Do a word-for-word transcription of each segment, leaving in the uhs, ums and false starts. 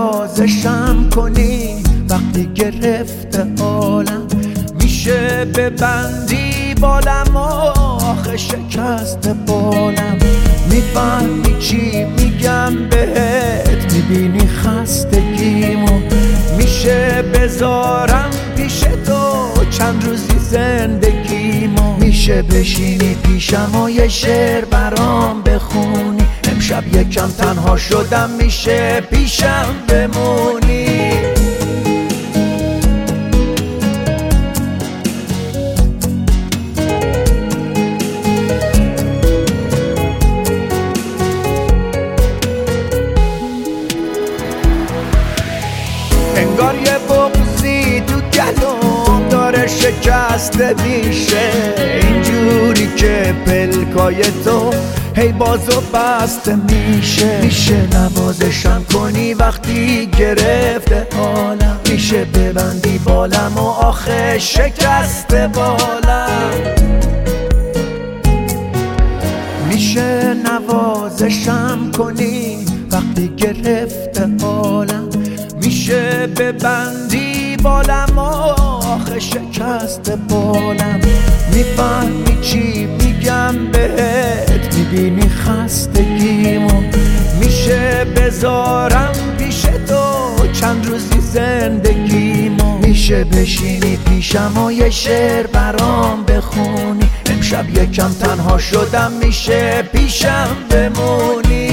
نوازشم کنی وقتی گرفته عالم، میشه ببندی بالم و آخه شکست بالم. میفهمی چی میگم بهت، میبینی خستگیمو، میشه بذارم پیش تو چند روزی زندگیمو. میشه بشینی پیشم و یه شعر برام بخونی، امشب یکم تنها شدم میشه پیشم بمونی. انگار یه بغضی تو گلوم داره شکسته میشه، اینجوری که پلکای تو هی باز و بسته میشه. میشه نوازشم کنی وقتی گرفته حالم، میشه ببندی بالم و آخه شکسته بالم. میشه نوازشم کنی وقتی گرفته حالم، میشه ببندی بالم و آخه شکست بالم. میفهمی چی میگم بهت، میبینی خستگیمو، میشه بذارم پیش تو چند روزی زندگیمو. میشه بشینی پیشم و یه شعر برام بخونی، امشب یکم تنها شدم میشه پیشم بمونی.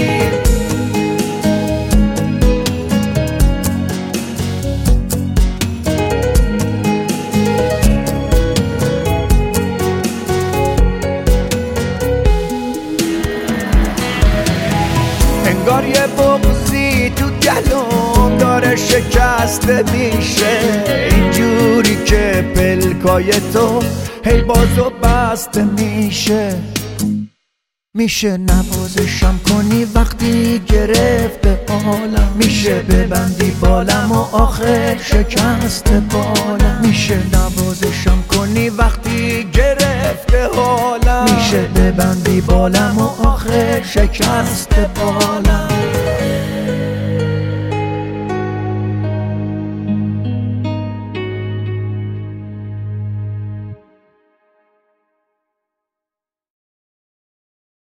انگار یه بغضی تو گلوم داره شکسته میشه، اینجوری که پلکای تو هی باز و بسته میشه. میشه نوازشم کنی وقتی گرفته حالم، میشه ببندی بالم و آخر شکست بالم. میشه نوازشم کنی وقتی گرفته حالم، میشه ببندی بالم و آخر شکست بالم.